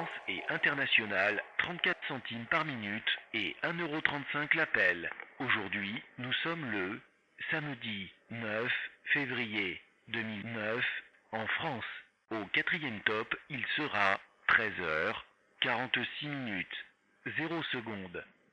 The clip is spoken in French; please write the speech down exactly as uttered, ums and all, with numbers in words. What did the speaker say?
France et international, trente-quatre centimes par minute et un euro trente-cinq l'appel. Aujourd'hui, nous sommes le samedi neuf février deux mille neuf en France. Au quatrième top, il sera treize heures quarante-six minutes, zéro secondes.